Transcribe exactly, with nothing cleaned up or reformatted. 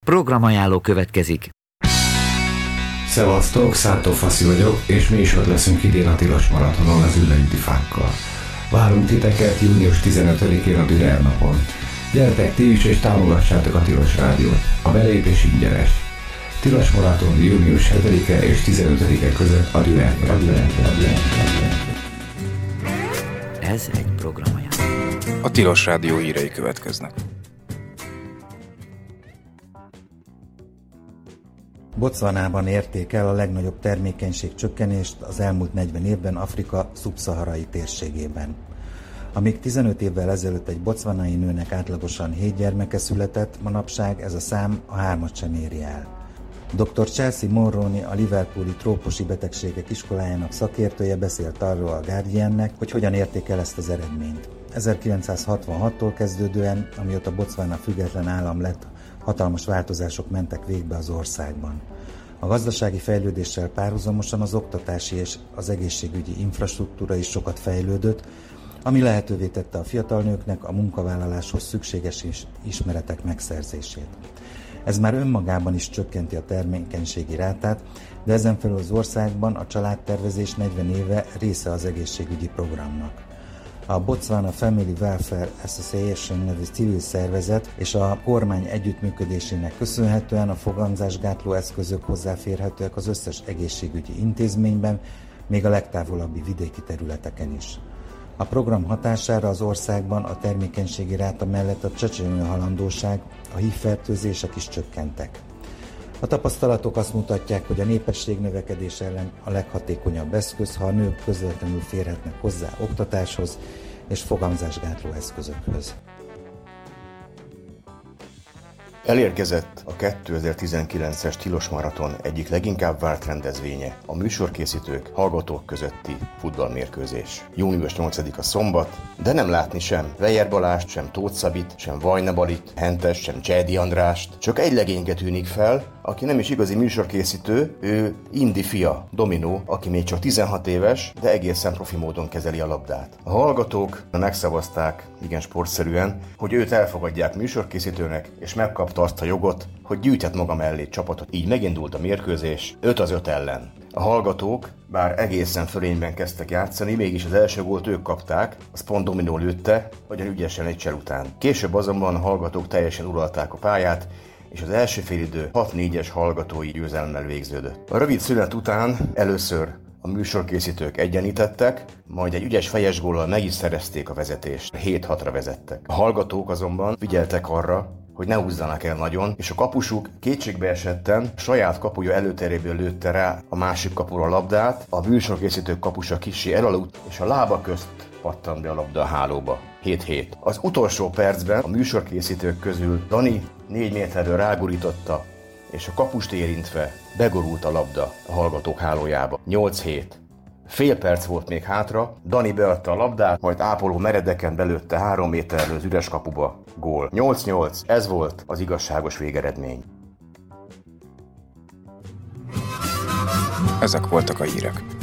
Programajánló következik. Szevasztok, Szántó Faszi vagyok, és mi is ott leszünk idén a Tilos Maratonon az Üllődi Fákkal. Várunk titeket június tizenötödikén a Dürer napon. Gyertek ti is, és támogassátok a Tilos Rádiót. A belépés ingyenes. Tilos Maraton június hetedike és tizenötödike között a Dürer. Ez egy programajánló. A Tilos Rádió hírei következnek. Botswanában érték el a legnagyobb termékenység csökkenést az elmúlt negyven évben Afrika szubszaharai térségében. Amíg tizenöt évvel ezelőtt egy botswanai nőnek átlagosan hét gyermeke született, manapság ez a szám a hármat sem éri el. doktor Chelsea Mulroney, a Liverpooli trópusi betegségek iskolájának szakértője beszélt arról a Guardiannek, hogy hogyan érték el ezt az eredményt. ezerkilencszázhatvanhattól kezdődően, amióta Botswana független állam lett, hatalmas változások mentek végbe az országban. A gazdasági fejlődéssel párhuzamosan az oktatási és az egészségügyi infrastruktúra is sokat fejlődött, ami lehetővé tette a fiatal nőknek a munkavállaláshoz szükséges ismeretek megszerzését. Ez már önmagában is csökkenti a termékenységi rátát, de ezen felül az országban a családtervezés negyven éve része az egészségügyi programnak. A Botswana Family Welfare Association nevű civil szervezet és a kormány együttműködésének köszönhetően a fogamzásgátló eszközök hozzáférhetőek az összes egészségügyi intézményben, még a legtávolabbi vidéki területeken is. A program hatására az országban a termékenységi ráta mellett a csecsemőhalandóság, a hívfertőzések is csökkentek. A tapasztalatok azt mutatják, hogy a népesség növekedés ellen a leghatékonyabb eszköz, ha a nők közvetlenül férhetnek hozzá oktatáshoz és fogamzásgátló eszközökhöz. Elérkezett a kétezer-tizenkilences Tilos Maraton egyik leginkább várt rendezvénye, a műsorkészítők, hallgatók közötti futballmérkőzés. június nyolcadika szombat, de nem látni sem Weyer Balást, sem Tóth Szabit, sem Vajna Balit, Hentes, sem Csedi Andrást. Csak egy legényke tűnik fel, aki nem is igazi műsorkészítő, ő Indi fia, Dominó, aki még csak tizenhat éves, de egészen profi módon kezeli a labdát. A hallgatók megszavazták, igen sportszerűen, hogy őt elfogadják műsorkészítőnek, és megkapta azt a jogot, hogy gyűjthet maga mellé csapatot. Így megindult a mérkőzés öt az öt ellen. A hallgatók, bár egészen fölényben kezdtek játszani, mégis az első gólt ők kapták, az pont Dominó lőtte, nagyon ügyesen egy csel után. Később azonban a hallgatók teljesen uralták a pályát, és az első félidő hat négyes hallgatói győzelemmel végződött. A rövid szünet után először a műsorkészítők egyenítettek, majd egy ügyes fejes góllal meg is szerezték a vezetést. hét hatra vezettek. A hallgatók azonban figyeltek arra, hogy ne húzzanak el nagyon, és a kapusuk kétségbe esetten saját kapuja előteréből lőtte rá a másik kapura a labdát, a műsorkészítők kapusa kissé elaludt, és a lába közt pattant be a labda a hálóba. hét hét. Az utolsó percben a műsorkészítők közül Dani négy méterről rágurította, és a kapust érintve begorult a labda a hallgatók hálójába. nyolc hét. Fél perc volt még hátra, Dani beadta a labdát, majd ápoló meredeken belőtte három méterről az üres kapuba. Gól. nyolc nyolc. Ez volt az igazságos végeredmény. Ezek voltak a hírek.